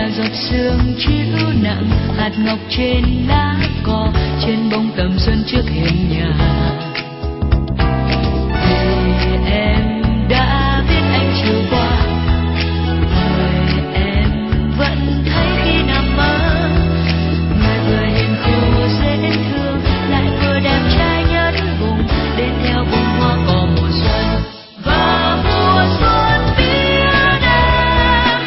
là giọt sương chịu nặng, hạt ngọc trên lá cỏ, trên bông tầm xuân trước hiên nhà. Vì em đã biết anh chiều qua, người em vẫn thấy khi nằm mơ, người vừa hiền khô dễ thương, lại vừa đẹp trai nhất vùng, đến theo vùng hoa cỏ mùa xuân. Và mùa xuân biết em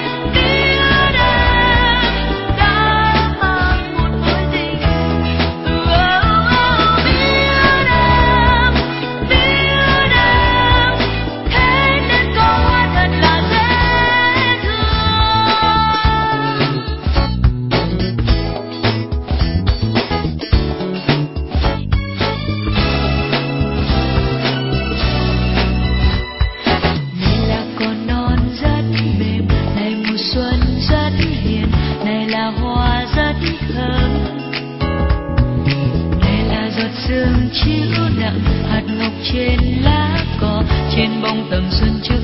đã mang một mối tình. Biết em thế nên có hoa thật là dễ Này là con non rất mềm, này mùa xuân rất hiền, này là hoa rất thơm, này là giọt sương chiếu nặng, hạt ngọc trên lá cỏ, trên bông tầm xuân trước